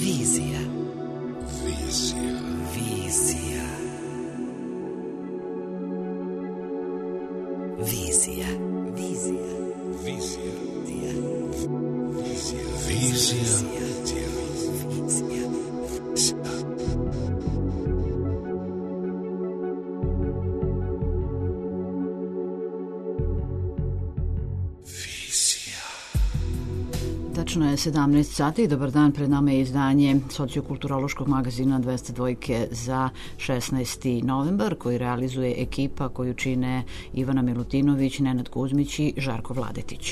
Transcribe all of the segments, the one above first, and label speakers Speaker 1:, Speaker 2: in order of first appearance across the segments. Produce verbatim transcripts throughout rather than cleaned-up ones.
Speaker 1: Vizija. Vizija. Vizija. Vizija. Vizija. Vizija. Vizija. Vizija. Tačno je sedamnaest sati i dobar dan, pred nama je izdanje sociokulturološkog magazina dvesta dva za šesnaesti novembar koji realizuje ekipa koju čine Ivana Milutinović, Nenad Kuzmić i Žarko Vladetić.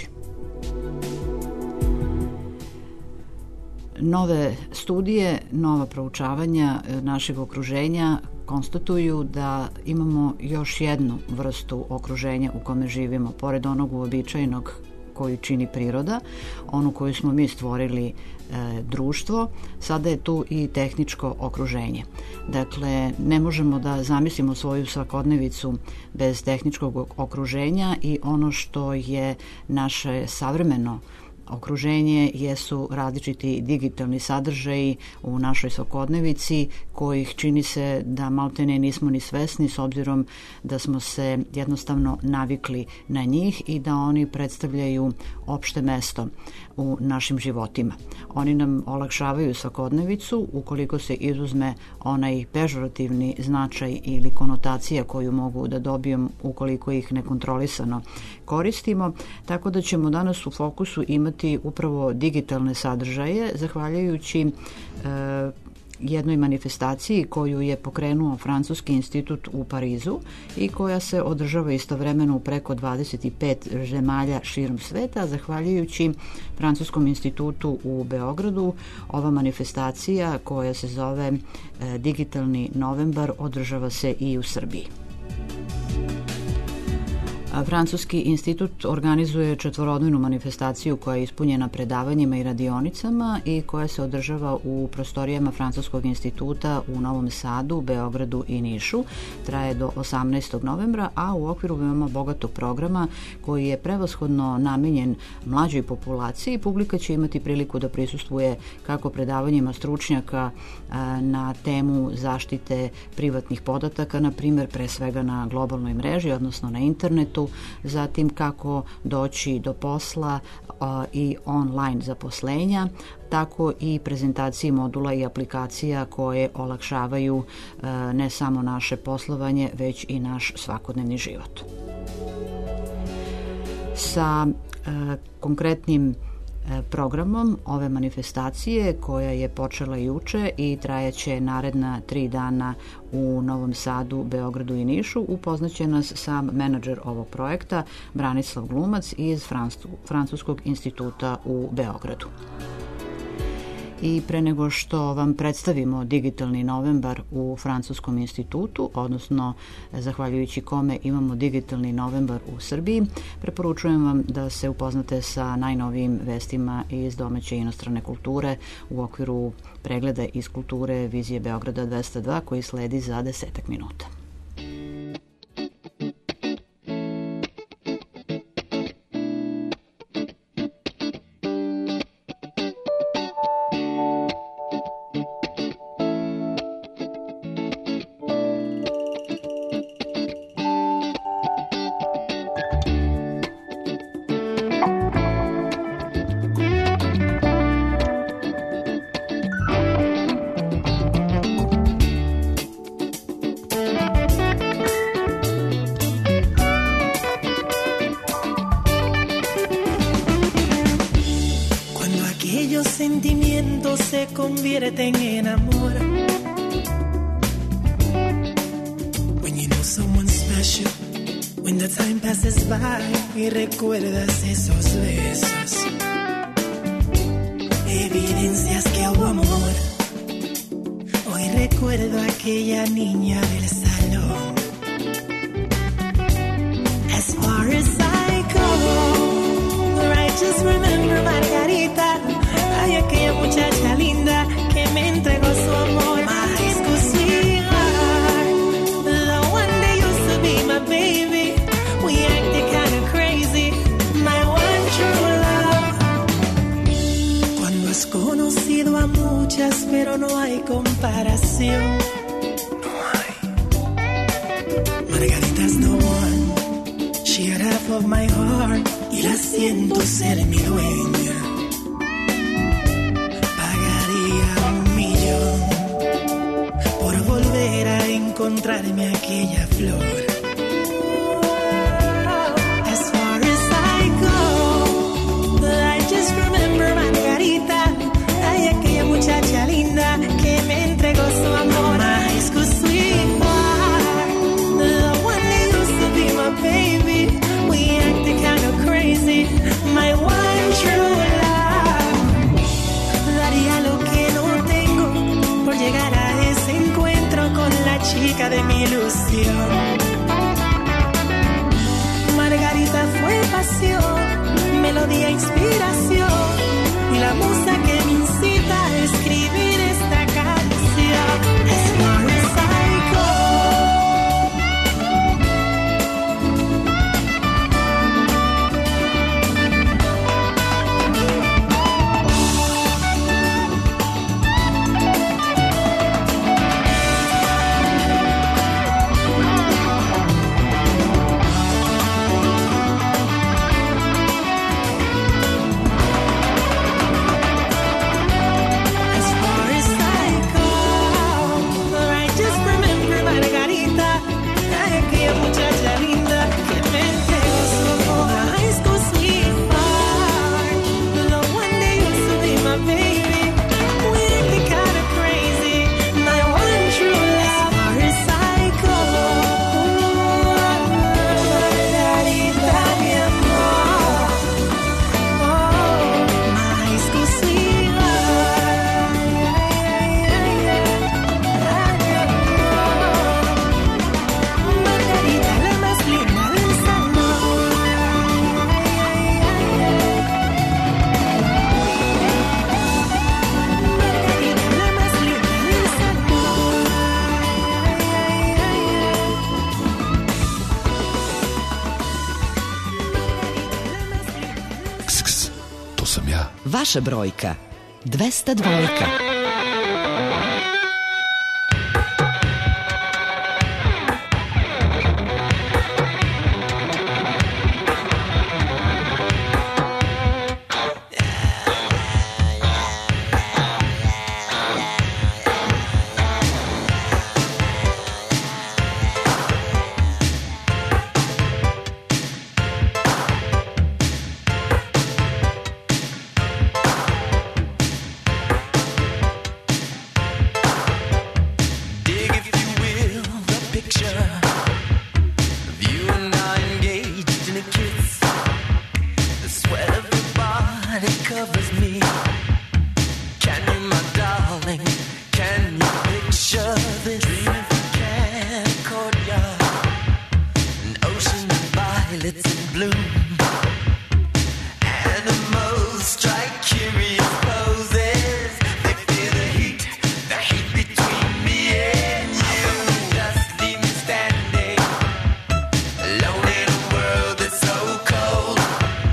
Speaker 1: Nove studije, nova proučavanja našeg okruženja konstatuju da imamo još jednu vrstu okruženja u kome živimo, pored onog uobičajenog koju čini priroda, onu koju smo mi stvorili e, društvo, sada je tu i tehničko okruženje. Dakle, ne možemo da zamislimo svoju svakodnevicu bez tehničkog okruženja i ono što je naše savremeno okruženje jesu različiti digitalni sadržaji u našoj svakodnevici kojih čini se da maltene nismo ni svesni s obzirom da smo se jednostavno navikli na njih i da oni predstavljaju opšte mesto u našim životima. Oni nam olakšavaju svakodnevicu ukoliko se izuzme onaj pežorativni značaj ili konotacija koju mogu da dobijemo ukoliko ih nekontrolisano koristimo, tako da ćemo danas u fokusu imati upravo digitalne sadržaje, zahvaljujući e, jednoj manifestaciji koju je pokrenuo Francuski institut u Parizu i koja se održava istovremeno u preko dvadeset pet zemalja širom sveta. Zahvaljujući Francuskom institutu u Beogradu, ova manifestacija koja se zove e, Digitalni novembar održava se i u Srbiji. Francuski institut organizuje četvorodnevnu manifestaciju koja je ispunjena predavanjima i radionicama i koja se održava u prostorijama Francuskog instituta u Novom Sadu, Beogradu i Nišu. Traje do osamnaestog novembra, a u okviru veoma bogatog programa koji je prevashodno namenjen mlađoj populaciji. Publika će imati priliku da prisustvuje kako predavanjima stručnjaka na temu zaštite privatnih podataka, na primjer pre svega na globalnoj mreži, odnosno na internetu, zatim kako doći do posla a, i online zaposlenja, tako i prezentaciji modula i aplikacija koje olakšavaju a, ne samo naše poslovanje, već i naš svakodnevni život. Sa a, konkretnim programom ove manifestacije koja je počela juče i trajaće naredna tri dana u Novom Sadu, Beogradu i Nišu, upoznaće nas sam menadžer ovog projekta Branislav Glumac iz Francuskog instituta u Beogradu. I pre nego što vam predstavimo Digitalni novembar u Francuskom institutu, odnosno zahvaljujući kome imamo Digitalni novembar u Srbiji, preporučujem vam da se upoznate sa najnovijim vestima iz domaće i inostrane kulture u okviru pregleda iz kulture Vizije Beograda dvesta dva koji sledi za desetak minuta.
Speaker 2: Convierten en amor. When you know someone special, when the time passes by y recuerdas esos besos, evidencias que hubo amor. Hoy recuerdo a aquella niña del salón. As far as I go, I just remember Margarita. Ay, aquella muchacha linda que me entregó su amor. My school sweetheart, the one that used to be my baby. We acted kind of crazy, my one true love. Cuando has conocido a a muchas, pero no hay comparación. No hay. Margarita's the one. She got half of my heart y la siento ser mi dueña. Pagaría un millón por volver a encontrarme aquella flor. Muchacha linda que me entregó su amor. My high school sweetheart, the one that used to be my baby. We acted kind of crazy. My one true love. Daría lo que no tengo por llegar a ese encuentro con la chica de mi ilusión. Margarita fue pasión, melodía, inspiración y la musa que me incita a escribir esta canción. As far as I go.
Speaker 3: Vaša brojka dvesta dvojka.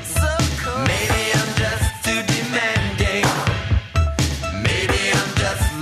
Speaker 4: Maybe I'm just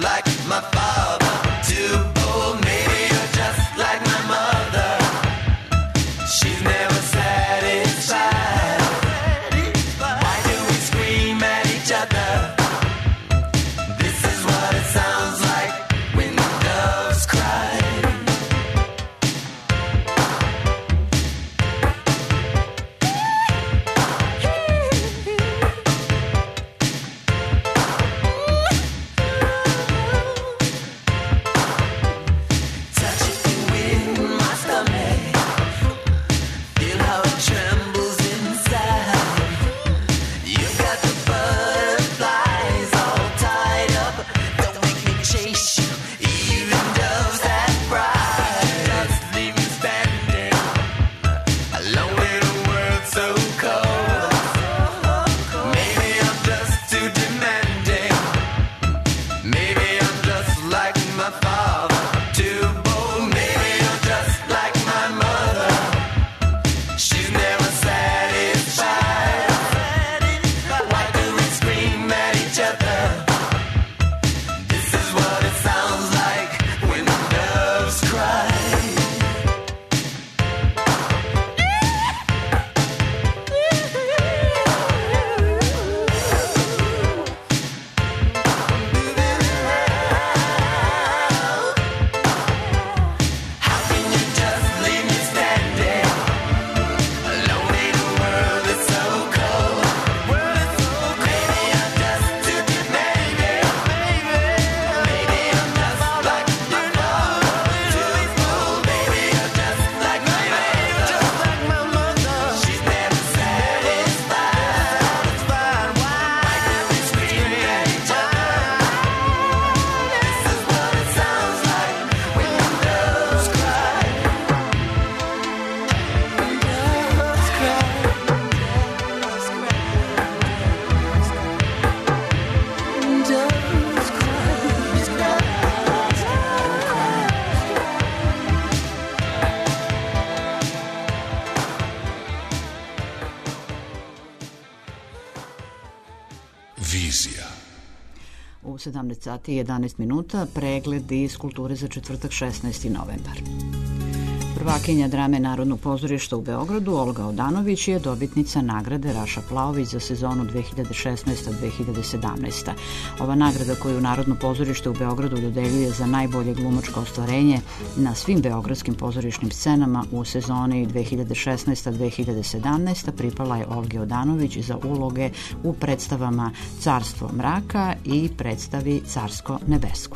Speaker 1: sedamnaest sati i jedanaest minuta, pregled iz kulture za četvrtak šesnaesti novembar. Prvakinja drame Narodnog pozorišta u Beogradu, Olga Odanović, je dobitnica nagrade Raša Plaović za sezonu dve hiljade šesnaesta do dve hiljade sedamnaesta. Ova nagrada koju Narodno pozorište u Beogradu dodeljuje za najbolje glumačko ostvarenje na svim beogradskim pozorišnim scenama u sezoni dve hiljade šesnaesta do dve hiljade sedamnaesta pripala je Olgi Odanović za uloge u predstavama Carstvo mraka i predstavi Carsko nebesko.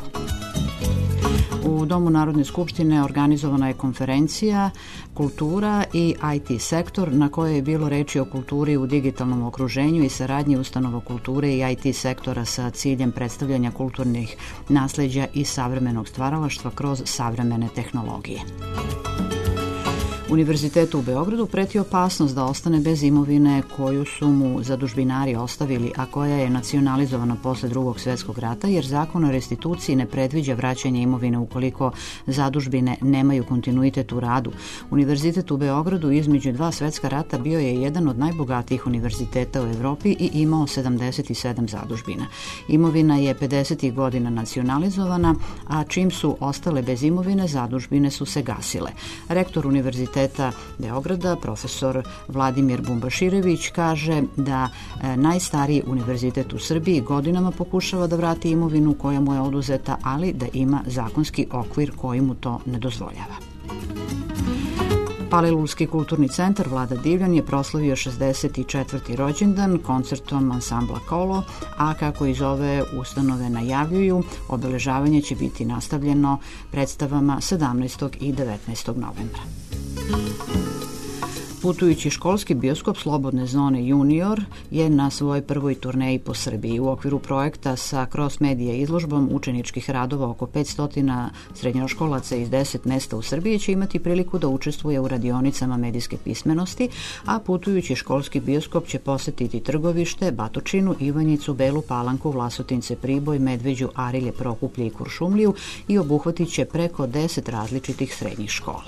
Speaker 1: U Domu Narodne skupštine organizovana je konferencija Kultura i I T sektor, na kojoj je bilo reči o kulturi u digitalnom okruženju i saradnji ustanova kulture i I T sektora sa ciljem predstavljanja kulturnih nasleđa i savremenog stvaralaštva kroz savremene tehnologije. Univerzitetu u Beogradu preti opasnost da ostane bez imovine koju su mu zadužbinari ostavili, a koja je nacionalizovana posle Drugog svjetskog rata, jer zakon o restituciji ne predviđa vraćanje imovine ukoliko zadužbine nemaju kontinuitet u radu. Univerzitet u Beogradu između dva svetska rata bio je jedan od najbogatijih univerziteta u Evropi i imao sedamdeset sedam zadužbina. Imovina je pedesetih godina nacionalizovana, a čim su ostale bez imovine, zadužbine su se gasile. Rektor Univerziteta Beograda, profesor Vladimir Bumbaširević, kaže da e, najstariji univerzitet u Srbiji godinama pokušava da vrati imovinu koja mu je oduzeta, ali da ima zakonski okvir koji mu to ne dozvoljava. Palilulski kulturni centar Vlada Divljan je proslavio šezdeset četvrti rođendan koncertom ansambla Kolo, a kako iz ove ustanove najavljuju, obeležavanje će biti nastavljeno predstavama sedamnaestog i devetnaestog novembra. Putujući školski bioskop Slobodne zone Junior je na svojoj prvoj turneji po Srbiji. U okviru projekta sa cross medija izložbom učeničkih radova oko petsto srednjoškolaca iz deset mesta u Srbiji će imati priliku da učestvuje u radionicama medijske pismenosti, a putujući školski bioskop će posetiti Trgovište, Batočinu, Ivanjicu, Belu Palanku, Vlasotince, Priboj, Medveđu, Arilje, Prokuplje i Kuršumliju i obuhvatit će preko deset različitih srednjih škola.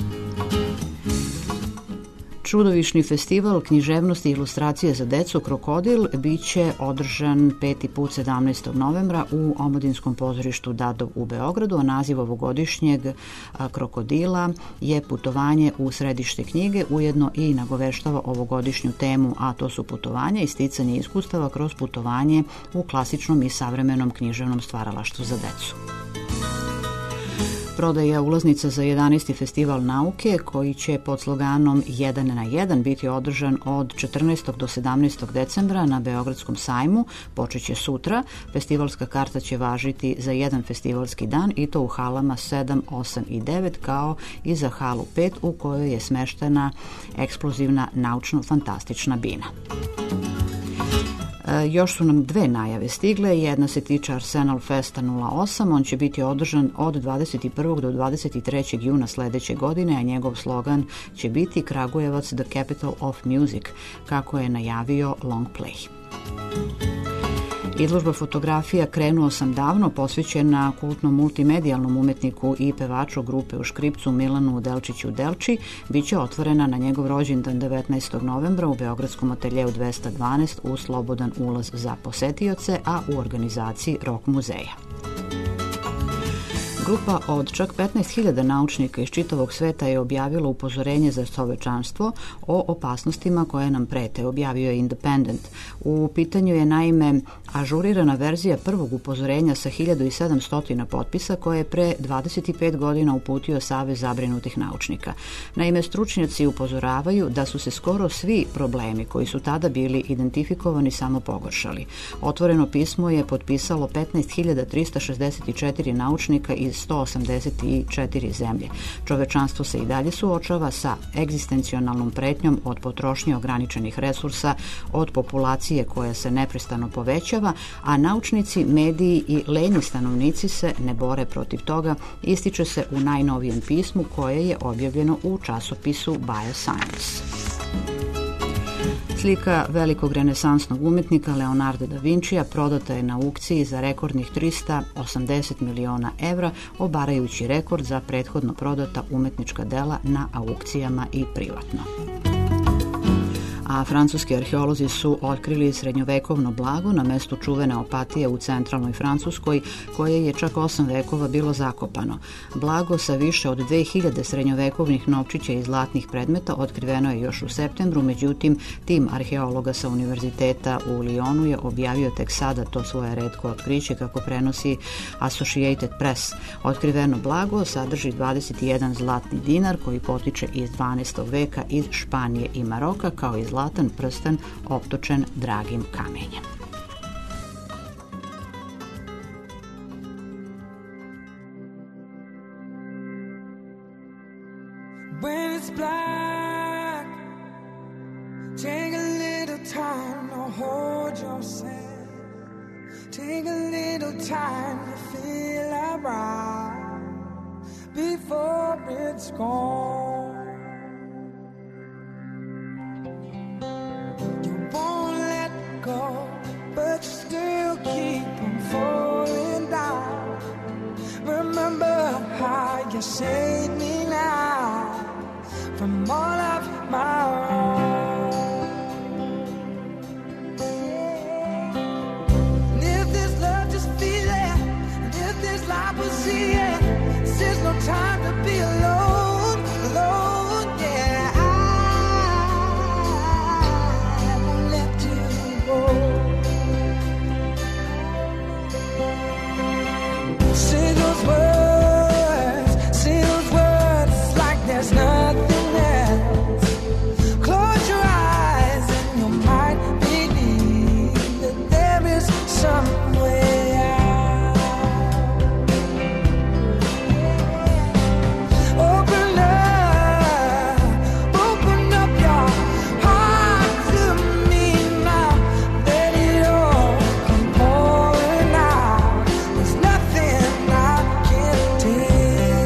Speaker 1: Čudovišni festival književnosti i ilustracije za decu Krokodil biće održan peti put sedamnaestog novembra u Omladinskom pozorištu Dadov u Beogradu, a naziv ovogodišnjeg Krokodila je putovanje u središte knjige, ujedno i nagoveštava ovogodišnju temu, a to su putovanja i sticanje iskustava kroz putovanje u klasičnom i savremenom književnom stvaralaštvu za decu. Prodaja ulaznica za jedanaesti festival nauke, koji će pod sloganom jedan na jedan biti održan od četrnaestog do sedamnaestog decembra na Beogradskom sajmu, počeće sutra. Festivalska karta će važiti za jedan festivalski dan i to u halama sedam, osam i devet, kao i za halu pet u kojoj je smeštena eksplozivna naučno-fantastična bina. E, još su nam dve najave stigle, jedna se tiče Arsenal Festa nula osam, on će biti održan od dvadeset prvog do dvadeset trećeg juna sledeće godine, a njegov slogan će biti Kragujevac the capital of music, kako je najavio Long Play. Izložba fotografija Krenuo sam davno, posvećena kultnom multimedijalnom umetniku i pevaču grupe u Škripcu Milanu Delčiću Delči, biće otvorena na njegov rođendan devetnaestog novembra u Beogradskom ateljeu dvesta dvanaest uz slobodan ulaz za posetioce, a u organizaciji Rock muzeja. Grupa od čak petnaest hiljada naučnika iz čitavog sveta je objavila upozorenje za čovečanstvo o opasnostima koje nam prete, objavio je Independent. U pitanju je naime ažurirana verzija prvog upozorenja sa hiljadu sedamsto potpisa koje je pre dvadeset pet godina uputio Savez zabrinutih naučnika. Naime, stručnjaci upozoravaju da su se skoro svi problemi koji su tada bili identifikovani samo pogoršali. Otvoreno pismo je potpisalo petnaest hiljada trista šezdeset četiri naučnika iz sto osamdeset četiri zemlje. Čovečanstvo se i dalje suočava sa egzistencionalnom pretnjom od potrošnje ograničenih resursa, od populacije koja se neprestano povećava, a naučnici, mediji i lenji stanovnici se ne bore protiv toga, ističe se u najnovijem pismu koje je objavljeno u časopisu Bioscience. Slika velikog renesansnog umetnika Leonarda da Vincija prodata je na aukciji za rekordnih trista osamdeset miliona evra, obarajući rekord za prethodno prodata umetnička dela na aukcijama i privatno. a francuski arheolozi su otkrili srednjovekovno blago na mestu čuvene Opatije u centralnoj Francuskoj, koje je čak osam vekova bilo zakopano. Blago sa više od dve hiljade srednjovekovnih novčića i zlatnih predmeta otkriveno je još u septembru, međutim, tim arheologa sa univerziteta u Lyonu je objavio tek sada to svoje retko otkriće, kako prenosi Associated Press. Otkriveno blago sadrži dvadeset jedan zlatni dinar koji potiče iz dvanaestog veka iz Španije i Maroka, kao i zlatan prsten optočen dragim kamenjem.
Speaker 2: When it's black, take a little time to hold yourself. Take a little time to feel alright before it's gone. You won't let go, but you still keep on falling down. Remember how you saved me now from all of my own. And if this love just feel it, and if this life will see it, there's no time to be alone, alone, yeah. I won't let you go. Say those words, say those words like there's nothing else. Close your eyes and you might believe that there is some way out. Open up, open up your heart to me now. Let it all come pouring out. There's nothing I can't take.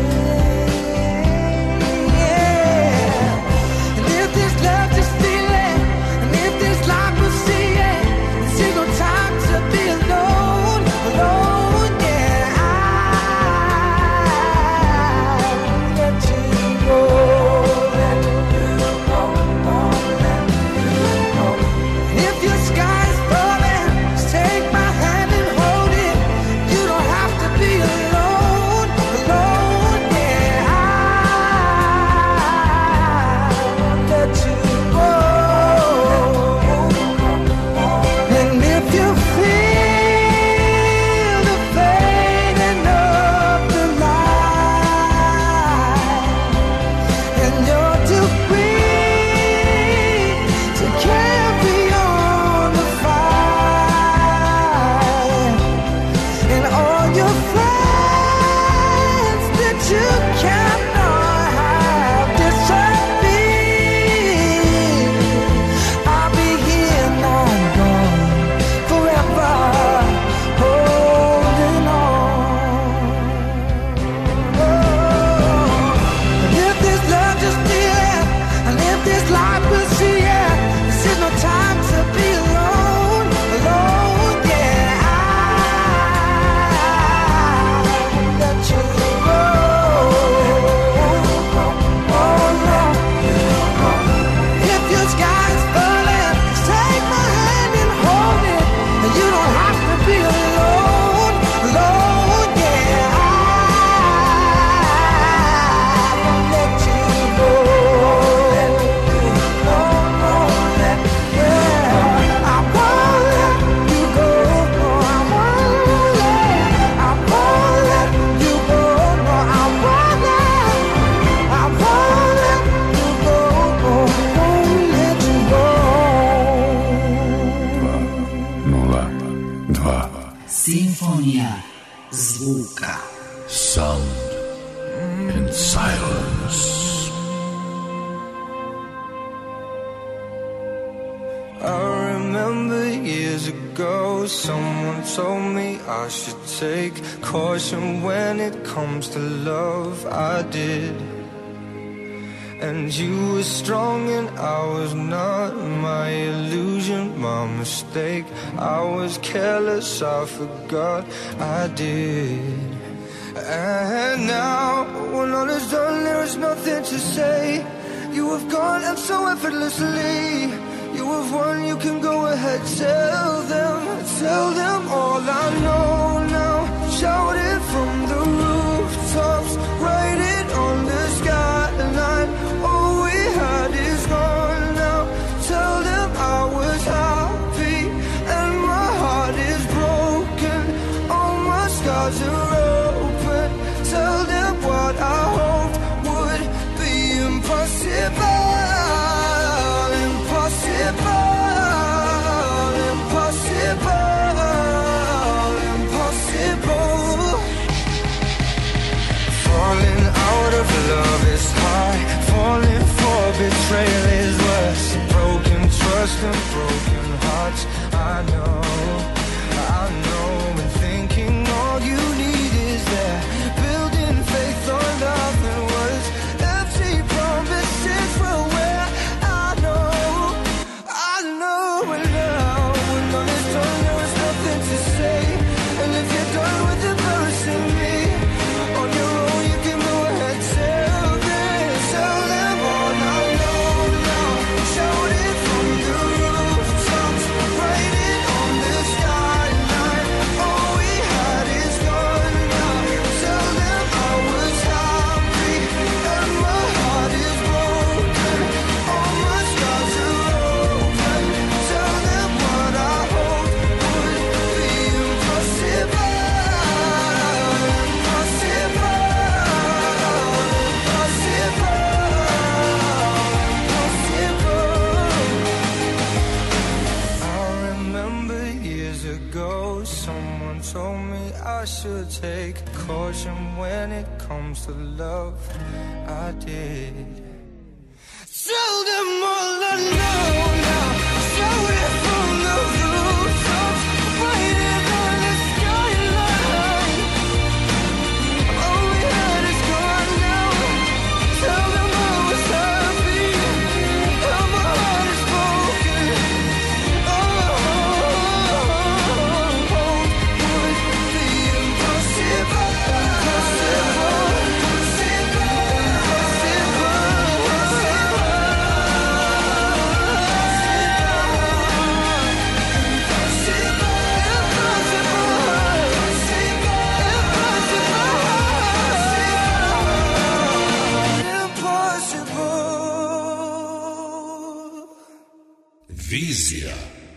Speaker 2: And if this love just feel it, and if this life will see it, this ain't no time to be alone, alone, yeah. I won't let you go, let you go, won't let you go. And if your sky's falling, just take my hand and hold it. You don't have to be alone, alone, yeah. I won't let you go. And if you feel the fading of the light, and you're too weak to carry on the fight, and all your friends that you cannot have disappear, I'll be here, not gone, forever holding on. Oh, and if this love just feel it, and if this life will see it, this is no time to be alone, alone, yeah. I won't let you go. Oh, no. If your sky's falling, just take my hand and hold it. And you don't have to be alone, alone, yeah. I won't let you go. Let you go, won't let, yeah. I won't let you go, no, I won't let, I won't let you go, no, I won't let, I won't let you go, no, won't let you go.
Speaker 4: Nula, dva.
Speaker 3: Simfonija zvuka.
Speaker 4: Sound and silence.
Speaker 2: I remember years ago, someone told me I should take caution when it comes to love. I did. And you were strong and I was not. My illusion, my mistake. I was careless, I forgot I did. And now, when all is done, there is nothing to say.
Speaker 5: You have gone and so effortlessly. You have won, you can go ahead. Tell them, tell them all I know now. Shout it from the rooftops, write it on the skyline. All we had is gone now. Tell them I was happy and my heart is broken. All my scars are open. Tell them what I hoped would be impossible. Impossible. Impossible. Impossible. Falling out of love is hard. Falling for betrayal is worse. Broken trust and broken hearts. I know, I know. And thinking all you need is there. Building faith on nothing was empty promises will wear. I know, I know. And now when all is done, there is nothing to say. And if you're done with embarrassing me on your own, you can go ahead. Tell them, tell them all I know now. Shout it from the rooftops, write it on the skyline. All we had is gone now. Tell them I was happy and my heart is broken. All my scars are open. Tell them what I hoped would be impossible. Impossible. Impossible. I remember years ago, someone told me I should take caution when it comes to love. I did. Tell them all I know now. Shout it from the rooftops, write it on the skyline. All we had is gone now. Tell them I was happy and my heart is broken. Oh, would be impossible. Impossible.
Speaker 4: Vizija.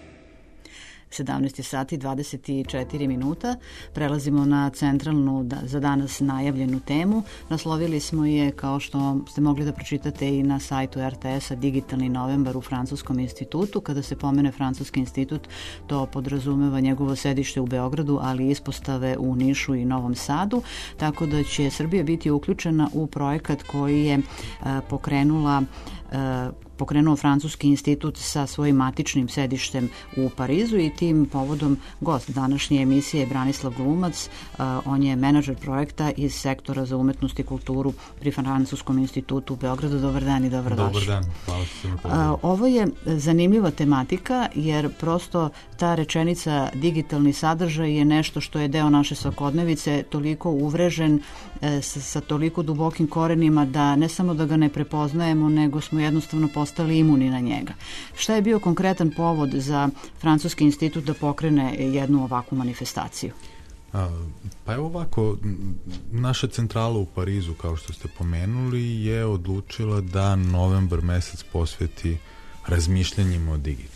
Speaker 1: sedamnaest sati i dvadeset četiri minuta. Prelazimo na centralnu da, za danas najavljenu temu. Naslovili smo je, kao što ste mogli da pročitate i na sajtu er te es-a, Digitalni novembar u Francuskom institutu. Kada se pomene Francuski institut, to podrazumeva njegovo sedište u Beogradu, ali i ispostave u Nišu i Novom Sadu, tako da će Srbija biti uključena u projekat koji je a, pokrenula a, pokrenuo Francuski institut sa svojim matičnim sedištem u Parizu i tim povodom gost današnje emisije je Branislav Glumac. On je menadžer projekta iz sektora za umetnost i kulturu pri Francuskom institutu u Beogradu. Dobar dan i dobrodošli.
Speaker 6: Dobar dan, hvala što ste me pozvali.
Speaker 1: Ovo je zanimljiva tematika jer prosto ta rečenica digitalni sadržaj je nešto što je deo naše svakodnevice, toliko uvrežen sa, sa toliko dubokim korenima da ne samo da ga ne prepoznajemo, nego smo jednostavno postali imuni na njega. Šta je bio konkretan povod za Francuski institut da pokrene jednu ovakvu manifestaciju?
Speaker 6: A, pa evo ovako, naša centrala u Parizu, kao što ste pomenuli, je odlučila da novembar mesec posveti razmišljanjima o digitalnom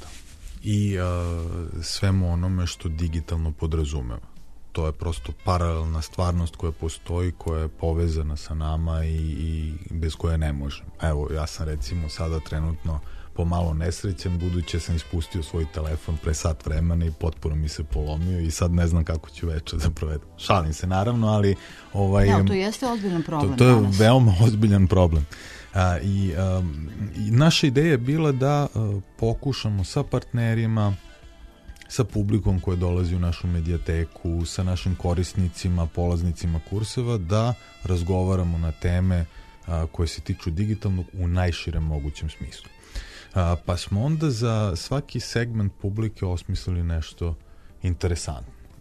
Speaker 6: i a, svemu onome što digitalno podrazumeva. To je prosto paralelna stvarnost koja postoji, koja je povezana sa nama i, i bez koje ne možemo. Evo, ja sam recimo sada trenutno pomalo nesrećan, budući sam ispustio svoj telefon pre sat vremena i potpuno mi se polomio i sad ne znam kako ću večer da provedem. Šalim se naravno, ali ovaj,
Speaker 1: ja, to jeste ozbiljan problem.
Speaker 6: To, to je
Speaker 1: danas.
Speaker 6: veoma ozbiljan problem. A, i, a, i naša ideja je bila da a, pokušamo sa partnerima, sa publikom koja dolazi u našu medijateku, sa našim korisnicima, polaznicima kurseva, da razgovaramo na teme a, koje se tiču digitalnog u najširem mogućem smislu. A, pa smo onda za svaki segment publike osmislili nešto interesantno.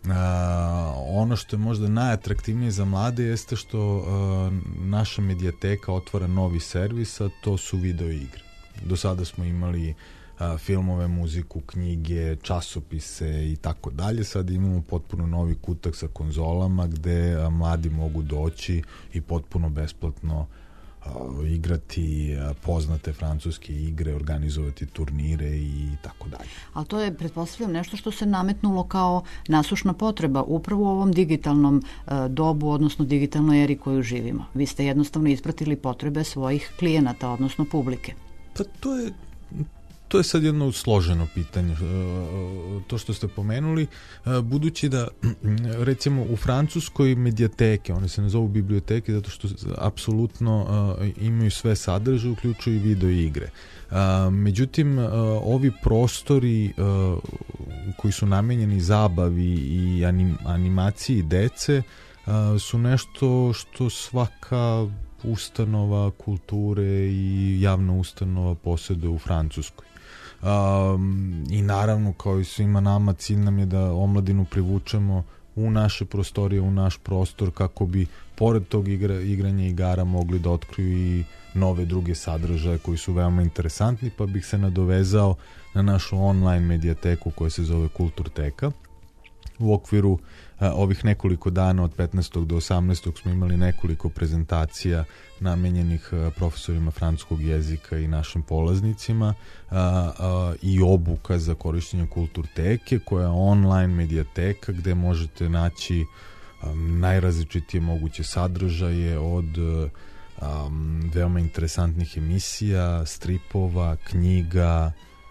Speaker 6: Uh, ono što je možda najatraktivnije za mlade jeste što uh, naša medijateka otvara novi servis, a to su video igre. Do sada smo imali uh, filmove, muziku, knjige, časopise i tako dalje. Sad imamo potpuno novi kutak sa konzolama gde uh, mladi mogu doći i potpuno besplatno uh, igrati uh, poznate francuske igre, organizovati turnire i tako dalje.
Speaker 1: Ali to je, pretpostavljam, nešto što se nametnulo kao nasušna potreba upravo u ovom digitalnom uh, dobu, odnosno digitalnoj eri koju živimo. Vi ste jednostavno ispratili potrebe svojih klijenata, odnosno publike.
Speaker 6: Pa to je To je sad jedno složeno pitanje, to što ste pomenuli, budući da, recimo, u Francuskoj medijateke, one se ne zovu biblioteke zato što apsolutno imaju sve sadržaje, uključuju i video igre. Međutim, ovi prostori koji su namenjeni zabavi i animaciji dece su nešto što svaka ustanova kulture i javna ustanova posjeduje u Francuskoj. Um, i naravno, kao i svima nama, cilj nam je da omladinu privučemo u naše prostorije, u naš prostor, kako bi pored tog igra, igranja igara mogli da otkriju i nove druge sadržaje koji su veoma interesantni, pa bih se nadovezao na našu online medijateku koja se zove Kulturteka. U okviru a, ovih nekoliko dana od petnaestog do osamnaestog smo imali nekoliko prezentacija namenjenih a, profesorima francuskog jezika i našim polaznicima a, a, i obuka za korištenje Kulturteke, koja je online medijateka gde možete naći a, najrazličitije moguće sadržaje od a, veoma interesantnih emisija, stripova, knjiga,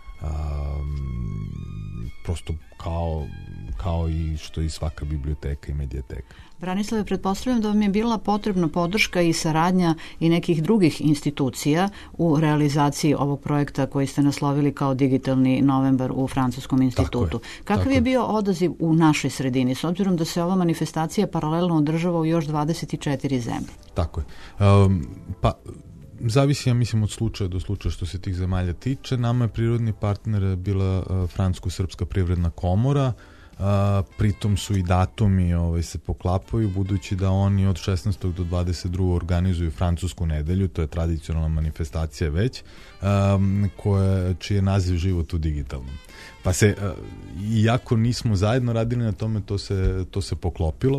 Speaker 6: Um, prosto kao, kao i što i svaka biblioteka i medijateka.
Speaker 1: Branislave, pretpostavljam da vam je bila potrebna podrška i saradnja i nekih drugih institucija u realizaciji ovog projekta koji ste naslovili kao Digitalni novembar u Francuskom institutu.
Speaker 6: Tako je,
Speaker 1: Kakav
Speaker 6: tako
Speaker 1: je bio odaziv u našoj sredini, s obzirom da se ova manifestacija paralelno održava u još dvadeset četiri zemlje?
Speaker 6: Tako je. Um, pa zavisi, ja mislim, od slučaja do slučaja što se tih zemalja tiče. Nama je prirodni partner bila uh, Francusko-srpska privredna komora, uh, pritom su i datumi ovaj, se poklapaju, budući da oni od šesnaestog do dvadeset drugog organizuju Francusku nedelju, to je tradicionalna manifestacija već, um, koja, čiji je naziv Život u digitalnom. Pa se, uh, iako nismo zajedno radili na tome, to se, to se poklopilo.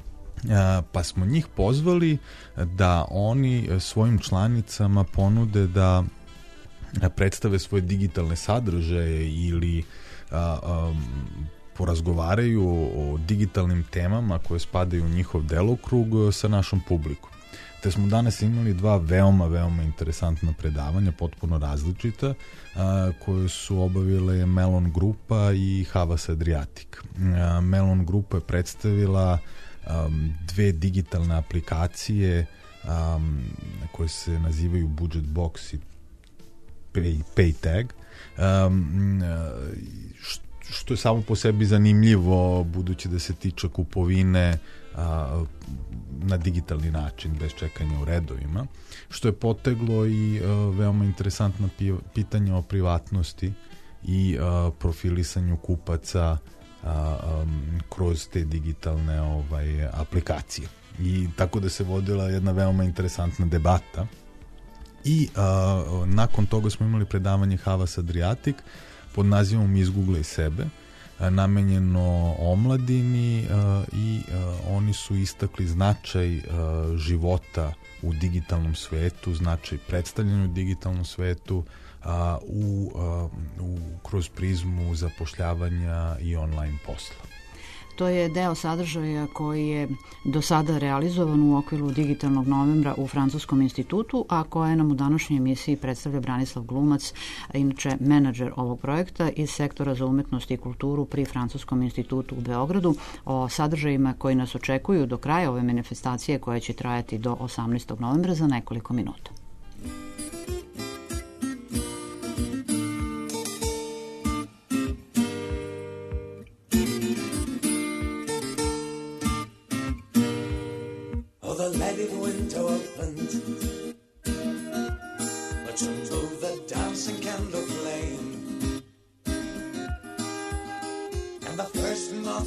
Speaker 6: Pa smo njih pozvali da oni svojim članicama ponude da predstave svoje digitalne sadržaje ili a, a, porazgovaraju o digitalnim temama koje spadaju u njihov delokrug sa našom publikom. Te smo danas imali dva veoma, veoma interesantna predavanja, potpuno različita, a, koje su obavile Melon Grupa i Havas Adriatic. A, Melon Grupa je predstavila Um, dve digitalne aplikacije um, koje se nazivaju Budget Box i Pay, Pay Tag, um, što, što je samo po sebi zanimljivo, budući da se tiče kupovine a, na digitalni način bez čekanja u redovima, što je poteglo i a, veoma interesantna pitanja o privatnosti i a, profilisanju kupaca A, um, kroz te digitalne ovaj, aplikacije. I tako da se vodila jedna veoma interesantna debata. I a, nakon toga smo imali predavanje Havas Adriatic pod nazivom Izguglaj sebe, a, namenjeno omladini, a, i a, oni su istakli značaj a, života u digitalnom svetu, značaj predstavljanja u digitalnom svetu, A, u, a, u, kroz prizmu zapošljavanja i online posla.
Speaker 1: To je deo sadržaja koji je do sada realizovan u okviru Digitalnog novembra u Francuskom institutu, a koje nam u današnjoj emisiji predstavlja Branislav Glumac, inače menadžer ovog projekta iz sektora za umetnost i kulturu pri Francuskom institutu u Beogradu, o sadržajima koji nas očekuju do kraja ove manifestacije koja će trajati do osamnaestog novembra za nekoliko minuta.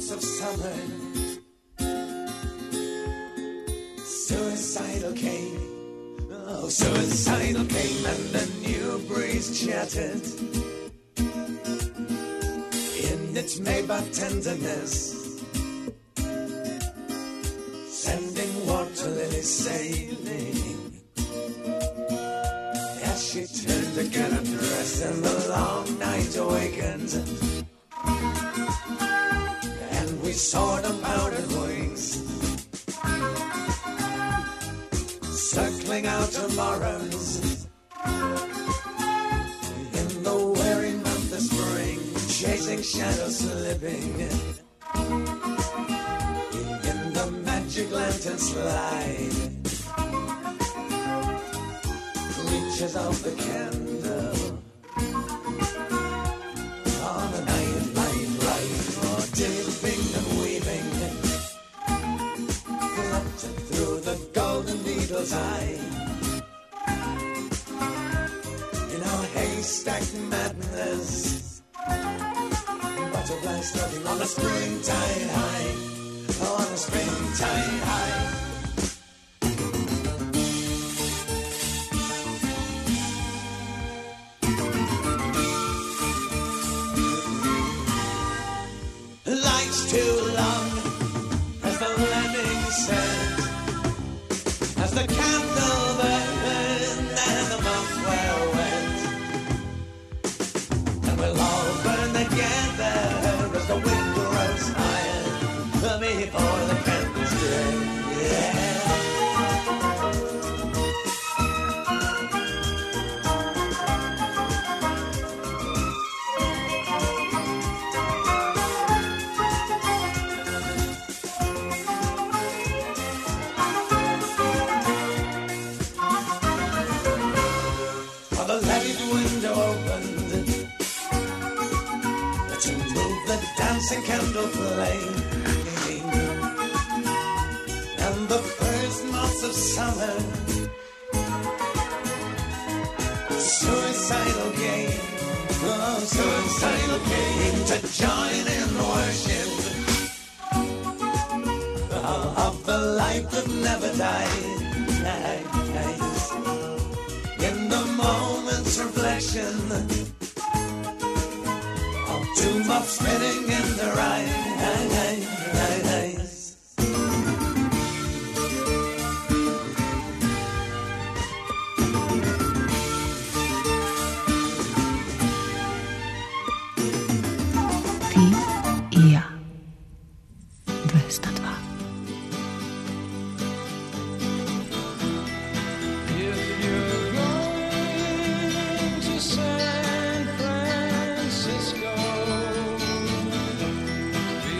Speaker 7: months of summer, suicidal came. Oh, suicidal came and the new breeze chattered in its Maybach tenderness, sending water lilies sailing. As she turned to get undressed and the long night awakened, and we saw the powdered wings circling out tomorrows in the weary month of spring, chasing shadows slipping in the magic lantern slide, reaches of the candle on a night light light, or dipping and weaving, fluttered through the golden needle's eye. In our haystack madness, butterflies floating on a springtide high, on a springtide high. Life's too long, as the lemming said, as the candle burned and the moths were wet, and we'll all burn together as the wind grows higher before the candle's dead. Yeah. The levied window opened to move the dancing candle flame, and the first months of summer, suicidal game, oh, suicidal game to join in worship of the light that never died. In the moment's reflection of two moths spinning in their eyes.
Speaker 8: Ti i ja. dvesta dva.
Speaker 5: San Francisco,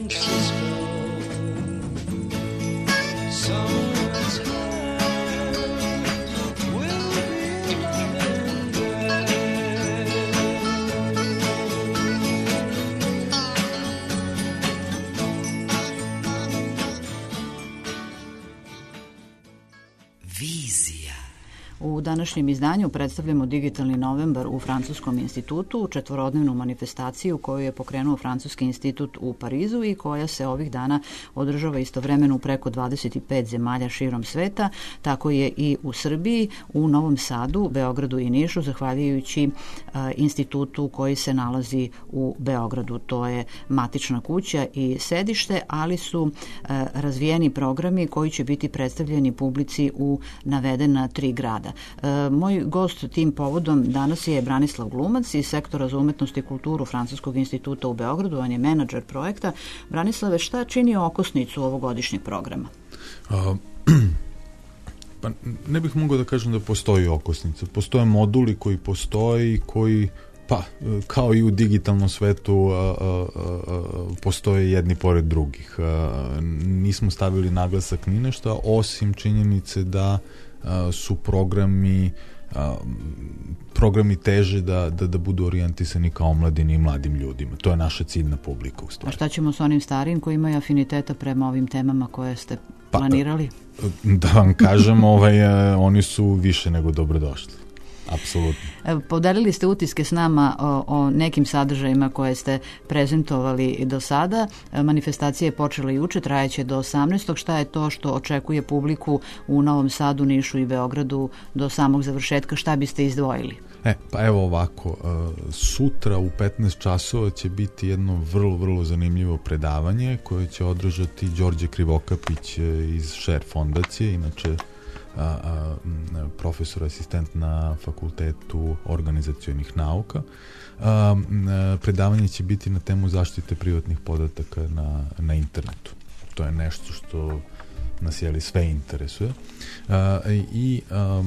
Speaker 2: Francisco. Someone's heart will be loving there.
Speaker 3: Vizija.
Speaker 1: U današnjem izdanju predstavljamo Digitalni novembar u Francuskom institutu, četvorodnevnu manifestaciju koju je pokrenuo Francuski institut u Parizu i koja se ovih dana održava istovremeno u preko dvadeset pet zemalja širom sveta, tako je i u Srbiji, u Novom Sadu, Beogradu i Nišu, zahvaljujući a, institutu koji se nalazi u Beogradu. To je matična kuća i sedište, ali su a, razvijeni programi koji će biti predstavljeni publici u navedena tri grada. E, moj gost tim povodom danas je Branislav Glumac iz Sektora za umetnost i kulturu Francuskog instituta u Beogradu. On je menadžer projekta. Branislave, šta čini okosnicu ovogodišnjeg programa?
Speaker 6: A, pa ne bih mogao da kažem da postoji okosnica. Postoje moduli koji postoje i koji, pa, kao i u digitalnom svetu, a, a, a, postoje jedni pored drugih. A, nismo stavili naglasak ni nešto, osim činjenice da su programi a, programi teže da, da, da budu orijentisani kao omladini i mladim ljudima. To je naša ciljna publika u stvari.
Speaker 1: A šta ćemo s onim starijim koji imaju afiniteta prema ovim temama koje ste planirali?
Speaker 6: Pa, da vam kažem, ovaj, oni su više nego dobrodošli. Apsolutno.
Speaker 1: Podelili ste utiske s nama o, o nekim sadržajima koje ste prezentovali do sada. Manifestacija je počela juče, trajeće do osamnaestog. Šta je to što očekuje publiku u Novom Sadu, Nišu i Beogradu do samog završetka? Šta biste izdvojili?
Speaker 6: E, pa evo ovako, sutra u petnaest časova će biti jedno vrlo, vrlo zanimljivo predavanje koje će održati Đorđe Krivokapić iz Share fondacije, inače A, a, profesor asistent na Fakultetu organizacionih nauka. A, a, predavanje će biti na temu zaštite privatnih podataka na, na internetu. To je nešto što nas jeli sve interesuje. A, I a,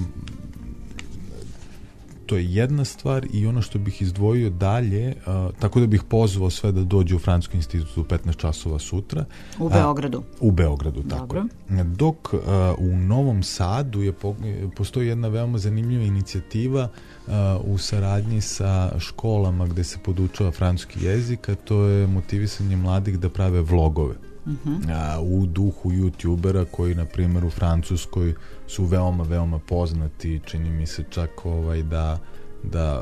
Speaker 6: to je jedna stvar i ono što bih izdvojio dalje, a, tako da bih pozvao sve da dođu u Francuski institut u petnaest časova sutra.
Speaker 1: U Beogradu.
Speaker 6: A, u Beogradu, tako.
Speaker 1: Dobro.
Speaker 6: Dok a, u Novom Sadu je po, postoji jedna veoma zanimljiva inicijativa a, u saradnji sa školama gde se podučava francuski jezik, a to je motivisanje mladih da prave vlogove. Uh-huh. A, u duhu youtubera koji na primjer u Francuskoj su veoma, veoma poznati. Čini mi se čak ovaj, da, da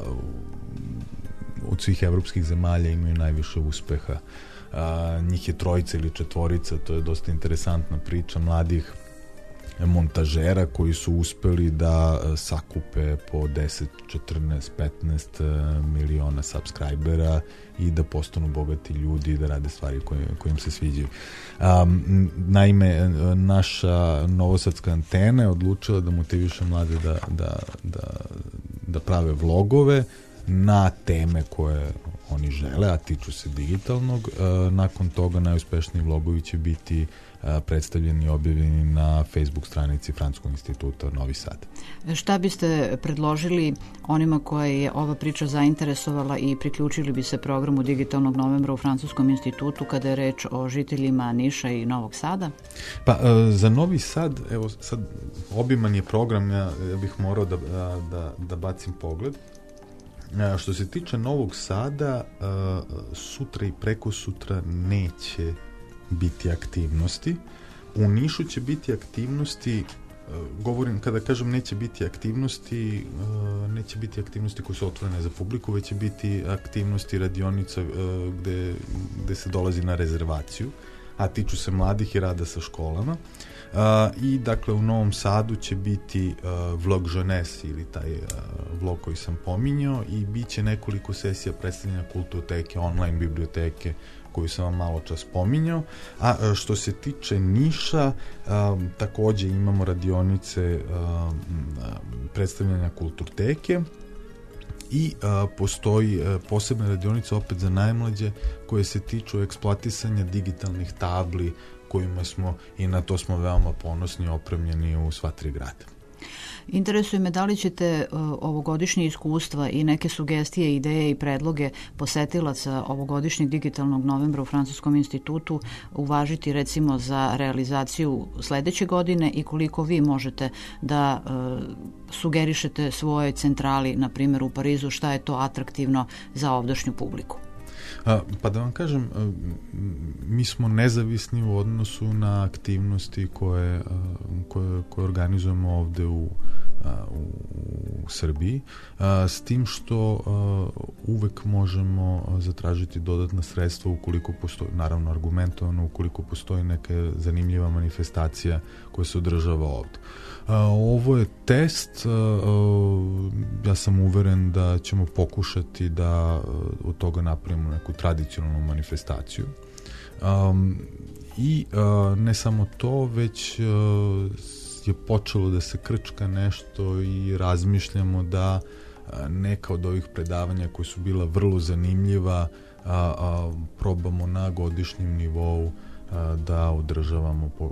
Speaker 6: od svih evropskih zemalja imaju najviše uspeha. A, njih je trojica ili četvorica, to je dosta interesantna priča mladih montažera koji su uspeli da sakupe po deset, četrnaest, petnaest miliona subscribera i da postanu bogati ljudi i da rade stvari koje, koje im se sviđaju. Um, naime, naša novosadska antena je odlučila da motiviše mlade da, da, da, da prave vlogove na teme koje oni žele, a tiču se digitalnog. Uh, nakon toga najuspešniji vlogovi će biti predstavljeni i objavljeni na Facebook stranici Francuskog instituta Novi Sad.
Speaker 1: Šta biste predložili onima koje je ova priča zainteresovala i priključili bi se programu Digitalnog novembra u Francuskom institutu kada je reč o žiteljima Niša i Novog Sada?
Speaker 6: Pa za Novi Sad, evo sad obiman je program, ja, ja bih morao da, da, da bacim pogled. Što se tiče Novog Sada, sutra i preko sutra neće biti aktivnosti. U Nišu će biti aktivnosti, govorim, kada kažem neće biti aktivnosti, neće biti aktivnosti koje su otvorene za publiku, već će biti aktivnosti radionica gde, gde se dolazi na rezervaciju, a tiču se mladih i rada sa školama. I dakle u Novom Sadu će biti vlog jeunesse ili taj vlog koji sam pominjao i bit će nekoliko sesija predstavljanja kulturoteke, online biblioteke koju sam vam malo čas pominjao. A što se tiče Niša, um, takođe imamo radionice um, predstavljanja kulturteke i uh, postoji uh, posebna radionica opet za najmlađe koje se tiču eksploatisanja digitalnih tabli kojima smo, i na to smo veoma ponosni, opremljeni u sva tri grada.
Speaker 1: Interesuje me da li ćete uh, ovogodišnje iskustva i neke sugestije, ideje i predloge posetilaca ovogodišnjeg digitalnog novembra u Francuskom institutu uvažiti recimo za realizaciju sledeće godine i koliko vi možete da uh, sugerišete svojoj centrali, na primjer u Parizu, šta je to atraktivno za ovdašnju publiku?
Speaker 6: A, pa da vam kažem, a, mi smo nezavisni u odnosu na aktivnosti koje, a, koje, koje organizujemo ovde u, a, u, u Srbiji, a, s tim što a, uvek možemo zatražiti dodatna sredstva ukoliko postoji, naravno argumentovano, ukoliko postoji neka zanimljiva manifestacija koja se održava ovde. Uh, ovo je test, uh, uh, ja sam uveren da ćemo pokušati da uh, od toga napravimo neku tradicionalnu manifestaciju. Um, I uh, ne samo to, već uh, je počelo da se krčka nešto i razmišljamo da uh, neka od ovih predavanja koja su bila vrlo zanimljiva uh, uh, probamo na godišnjem nivou da održavamo po,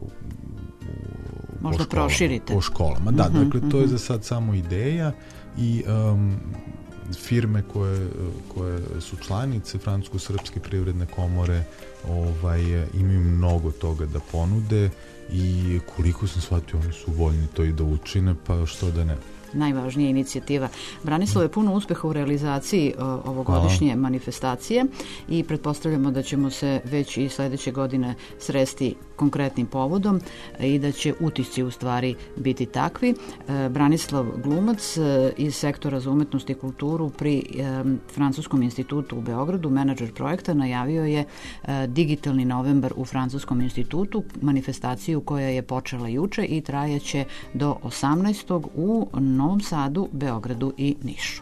Speaker 1: možda
Speaker 6: po školama,
Speaker 1: proširite
Speaker 6: po školama. Da,
Speaker 1: uh-huh,
Speaker 6: dakle, to
Speaker 1: uh-huh.
Speaker 6: je za sad samo ideja i um, firme koje, koje su članice Francusko-srpske privredne komore ovaj, imaju mnogo toga da ponude i koliko sam shvatio, oni su voljni to i da učine, pa što da ne.
Speaker 1: Najvažnija inicijativa. Branislave, puno uspeha u realizaciji o, ovogodišnje Hvala. manifestacije i pretpostavljamo da ćemo se već i sledeće godine sresti konkretnim povodom i da će utisci u stvari biti takvi. E, Branislav Glumac e, iz sektora za umetnost i kulturu pri e, Francuskom institutu u Beogradu, menadžer projekta, najavio je e, digitalni novembar u Francuskom institutu, manifestaciju koja je počela juče i trajaće do osamnaestog u Novom Sadu, Beogradu i Nišu.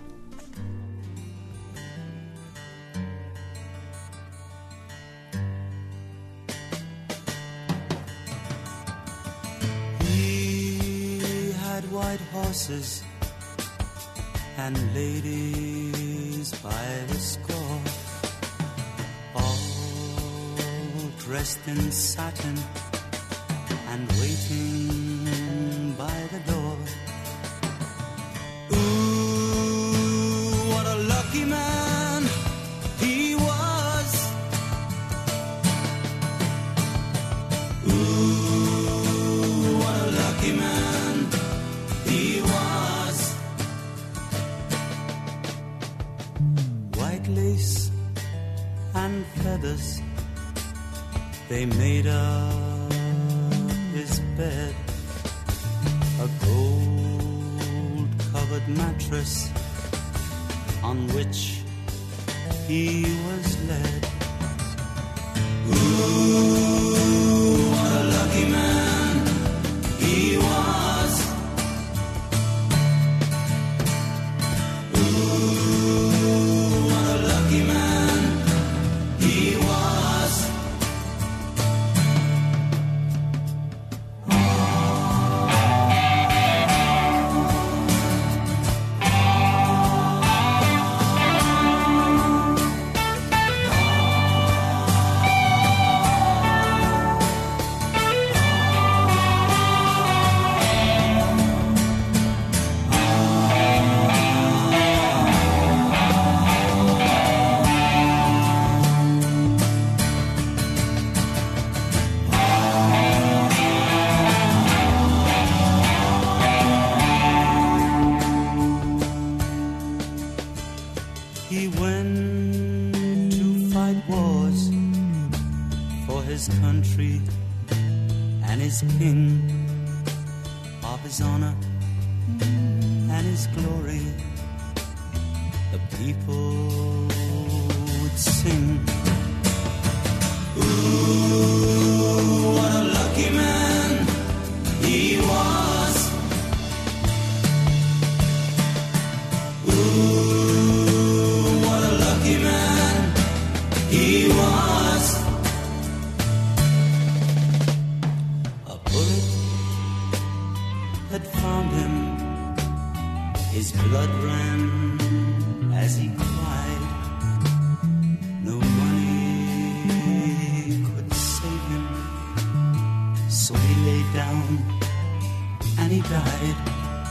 Speaker 9: He had white horses and ladies by the score, all dressed in satin and waiting by the door. Ooh, what a lucky man he was. Ooh, what a lucky man he was. White lace and feathers, they made up his bed. A gold covered mattress on which he was led. Ooh, what a lucky man he was. Ooh, what a lucky man he was. He went to fight wars for his country and his king, of his honor and his glory. The people would sing. Ooh, what a lucky man he was. Ooh, what a lucky man he was. A bullet had found him. His blood ran as he cried. No money could save him, so he lay down and he died.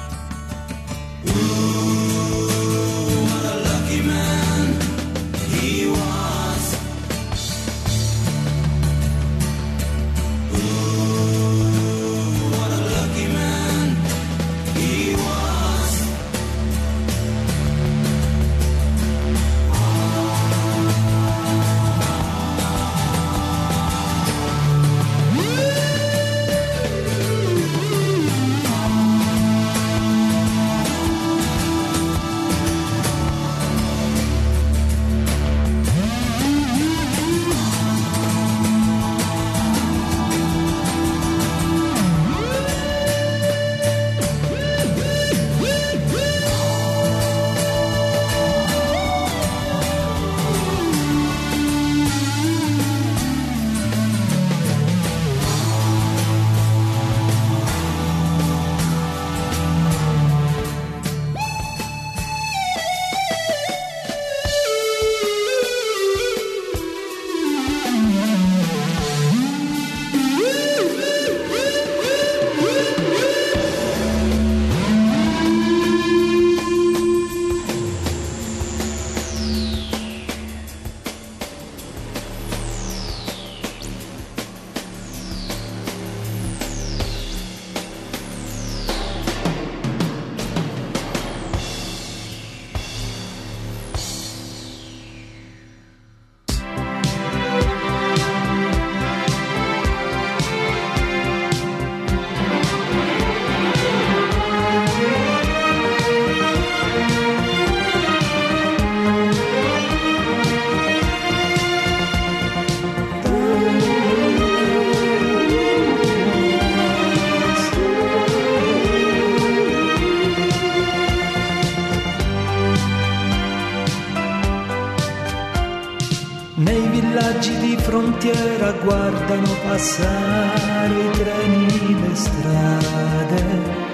Speaker 10: villaggi di frontiera guardano passare i treni, le strade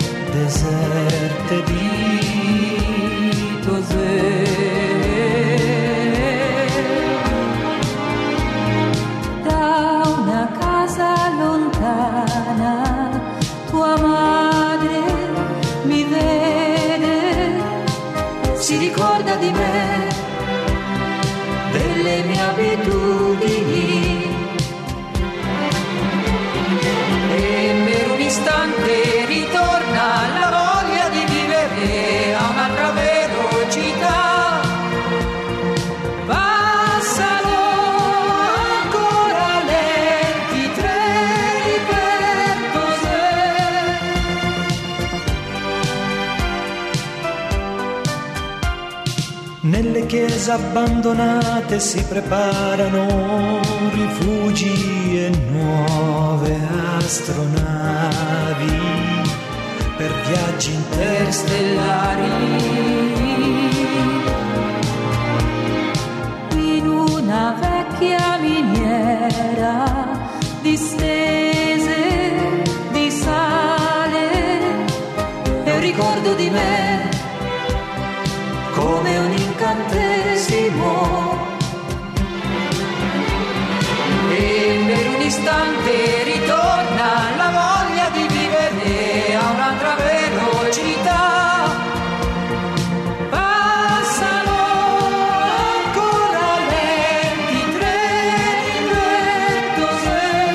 Speaker 10: deserte di Tosè.
Speaker 11: Da una casa lontana tua madre mi vede, si ricorda di me, delle mie abitudini, e per un istante ritorna la voglia di vivere a un'altra velocità. Passano ancora lenti treni per Tosè.
Speaker 10: Nelle chiese abbandonate si preparano rifugi e nuove astronavi per viaggi interstellari.
Speaker 11: In una vecchia miniera distese di sale e un ricordo di me come un incantesimo, e per un istante ritorna la voglia di vivere a un'altra velocità. Passano ancora lenti treni per Tosè.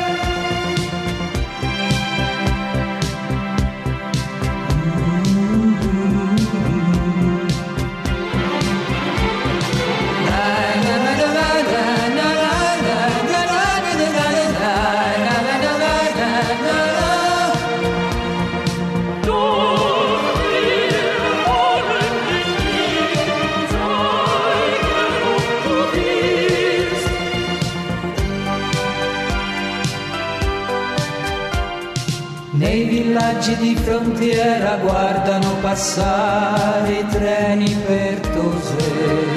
Speaker 10: Nei villaggi di frontiera guardano passare i treni per Tosè.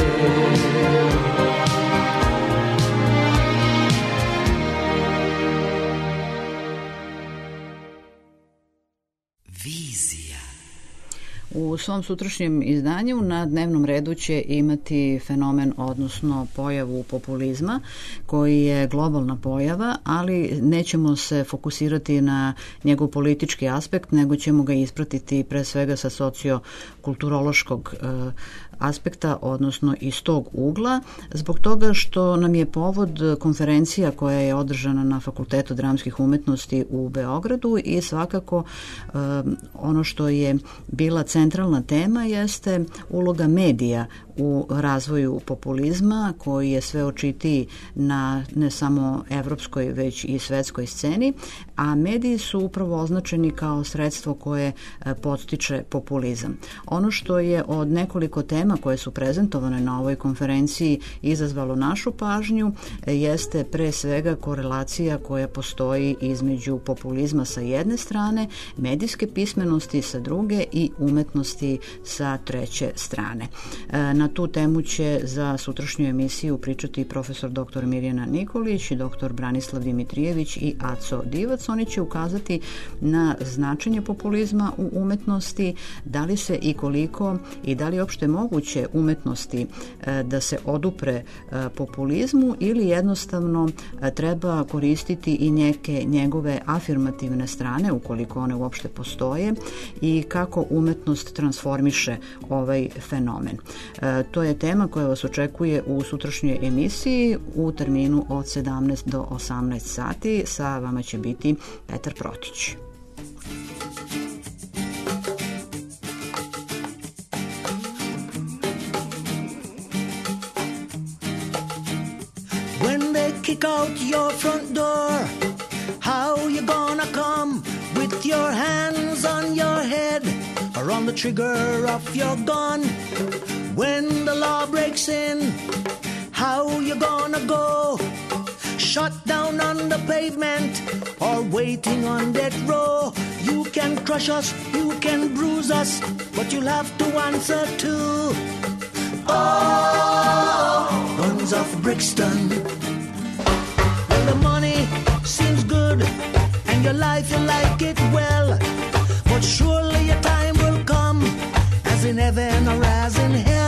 Speaker 1: U svom sutrašnjem izdanju na dnevnom redu će imati fenomen, odnosno pojavu populizma, koji je globalna pojava, ali nećemo se fokusirati na njegov politički aspekt, nego ćemo ga ispratiti pre svega sa sociokulturološkog e, aspekta, odnosno iz tog ugla, zbog toga što nam je povod konferencija koja je održana na Fakultetu dramskih umetnosti u Beogradu i svakako um, ono što je bila centralna tema jeste uloga medija u razvoju populizma, koji je sve očitiji na ne samo evropskoj već i svetskoj sceni, a mediji su upravo označeni kao sredstvo koje podstiče populizam. Ono što je od nekoliko tema koje su prezentovane na ovoj konferenciji izazvalo našu pažnju jeste pre svega korelacija koja postoji između populizma sa jedne strane, medijske pismenosti sa druge i umetnosti sa treće strane. Na tu temu će za sutrašnju emisiju pričati profesor doktor Mirjana Nikolić i doktor Branislav Dimitrijević i Aco Divac. Oni će ukazati na značenje populizma u umetnosti, da li se i koliko i da li je uopšte moguće umetnosti da se odupre populizmu ili jednostavno treba koristiti i neke njegove afirmativne strane, ukoliko one uopšte postoje, i kako umetnost transformiše ovaj fenomen. To je tema koja vas očekuje u sutrašnjoj emisiji u terminu od sedamnaest do osamnaest sati. Sa vama će biti Petar Protić.
Speaker 12: When they kick out your front door, how you gonna come with your hands on your head or on the trigger of your gun? When the law breaks in, how you gonna go? Shut down on the pavement or waiting on death row? You can crush us, you can bruise us, but you'll have to answer to oh, Guns of Brixton. Well, the money seems good and your life you like it well, but surely your time will come, as in heaven or as in hell.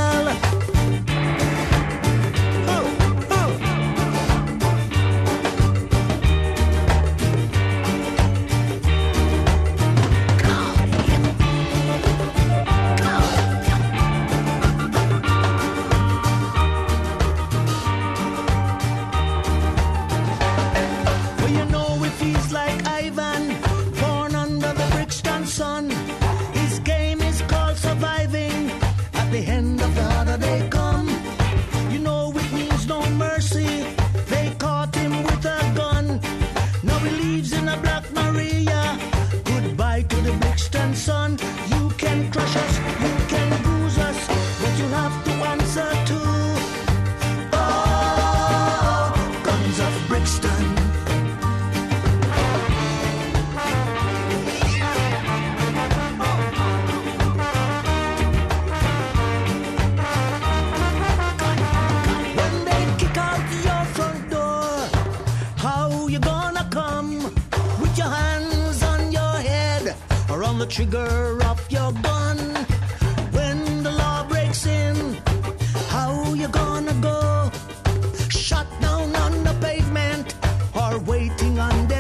Speaker 12: Trigger of your gun. When the law breaks in, how you gonna go? Shut down on the pavement or waiting on the